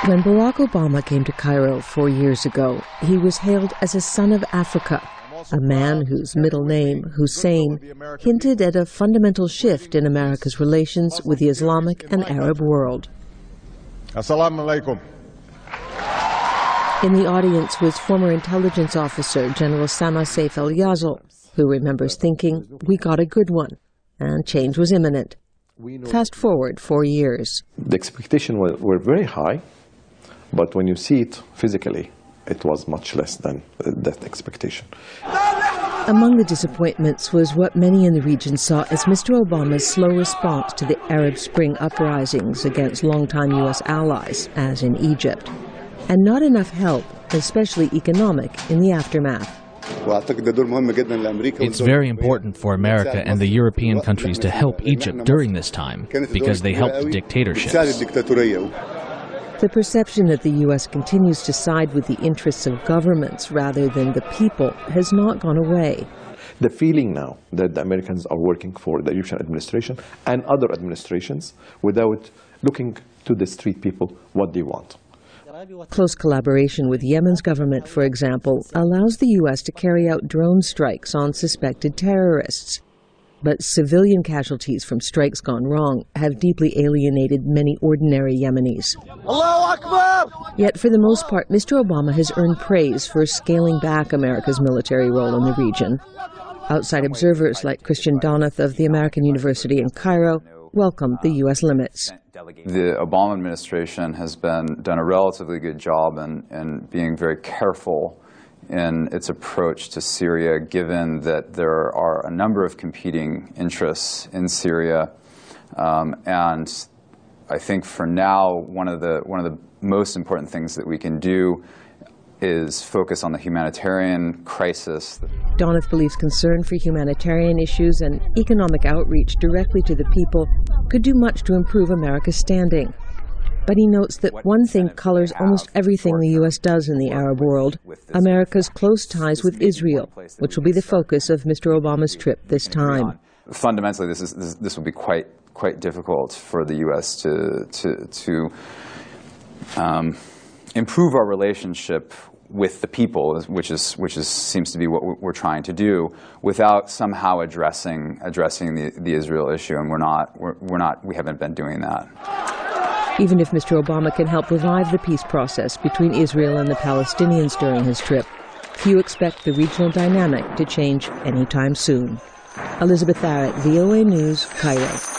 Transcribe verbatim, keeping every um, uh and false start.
When Barack Obama came to Cairo four years ago, he was hailed as a son of Africa, a man whose middle name, Hussein, hinted at a fundamental shift in America's relations with the Islamic and Arab world. Assalamu alaikum. In the audience was former intelligence officer General Sama Saif al-Yazl, who remembers thinking, "We got a good one," and change was imminent. Fast forward four years. The expectations were, were very high, but when you see it physically, it was much less than that expectation. Among the disappointments was what many in the region saw as Mister Obama's slow response to the Arab Spring uprisings against longtime U S allies, as in Egypt, and not enough help, especially economic, in the aftermath. It's very important for America and the European countries to help Egypt during this time, because they helped dictatorships. The perception that the U S continues to side with the interests of governments rather than the people has not gone away. The feeling now that the Americans are working for the Egyptian administration and other administrations without looking to the street people what they want. Close collaboration with Yemen's government, for example, allows the U S to carry out drone strikes on suspected terrorists. But civilian casualties from strikes gone wrong have deeply alienated many ordinary Yemenis. Allahu Akbar! Yet for the most part, Mister Obama has earned praise for scaling back America's military role in the region. Outside observers like Christian Donath of the American University in Cairo welcomed the U S limits. The Obama administration has been done a relatively good job in, in being very careful in its approach to Syria, given that there are a number of competing interests in Syria. Um, and I think for now, one of the one of the most important things that we can do is focus on the humanitarian crisis. Donath believes concern for humanitarian issues and economic outreach directly to the people could do much to improve America's standing. But he notes that one thing colors almost everything the U S does in the Arab world: America's close ties with Israel, which will be the focus of Mister Obama's trip this time. Fundamentally, this is this, this will be quite quite difficult for the U S to to to um, improve our relationship with the people, which is which is seems to be what we're trying to do, without somehow addressing addressing the the Israel issue, and we're not we're, we're not we haven't been doing that. Even if Mister Obama can help revive the peace process between Israel and the Palestinians during his trip, few expect the regional dynamic to change anytime soon. Elizabeth Barrett, V O A News, Cairo.